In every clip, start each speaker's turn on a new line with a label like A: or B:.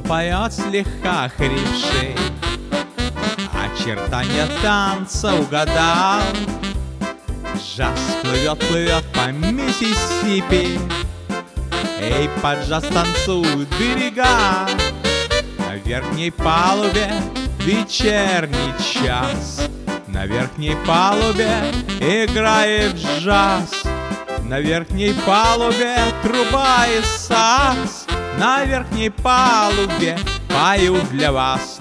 A: поет слегка хрипший, очертания танца угадал. Джаз плывет, плывет по Миссисипи, эй, под джаз танцуют берега. На верхней палубе вечерний час, на верхней палубе играет джаз. На верхней палубе труба и сакс, на верхней палубе поют для вас.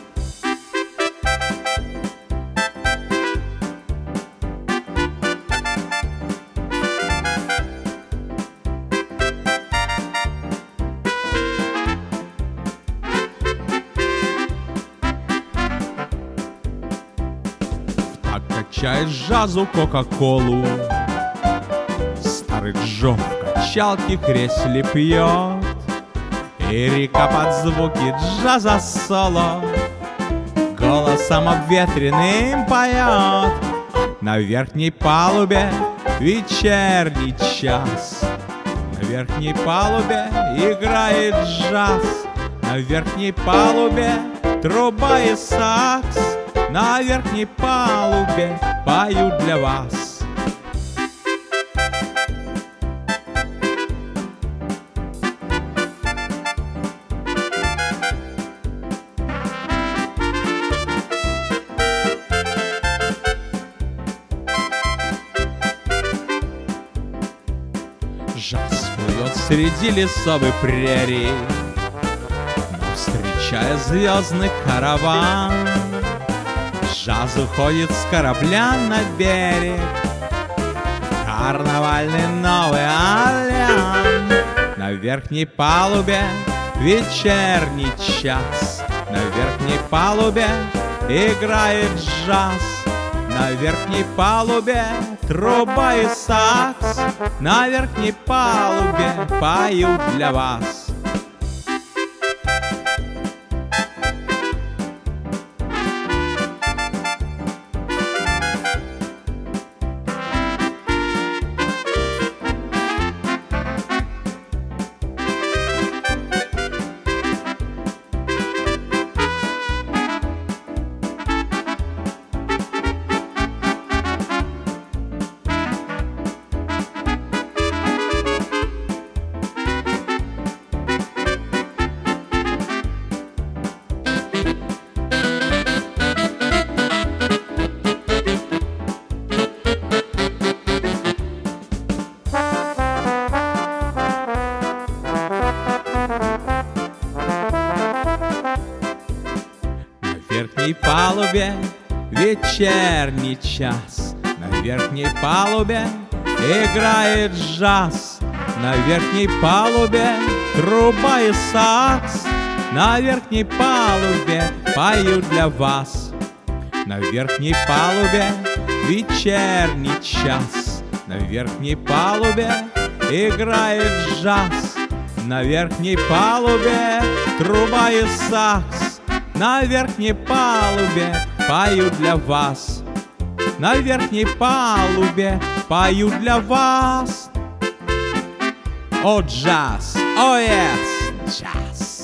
A: Так качает джазу Кока-Колу, старый Джо в качалке кресле пьет, и река под звуки джаза соло голосом обветренным поет. На верхней палубе вечерний час, на верхней палубе играет джаз. На верхней палубе труба и сакс, на верхней палубе поют для вас. Джаз плывет среди лесов и прерий, встречая звездный караван. Джаз уходит с корабля на берег, карнавальный Новый Орлеан. На верхней палубе вечерний час, на верхней палубе играет джаз. На верхней палубе труба и сакс, на верхней палубе поют для вас. На верхней палубе вечерний час, на верхней палубе играет джаз. На верхней палубе труба и сакс, на верхней палубе поют для вас. На верхней палубе вечерний час, на верхней палубе играет джаз. На верхней палубе труба и сакс, на верхней палубе поют для вас. На верхней палубе поют для вас. О, джаз, о, yes, джаз.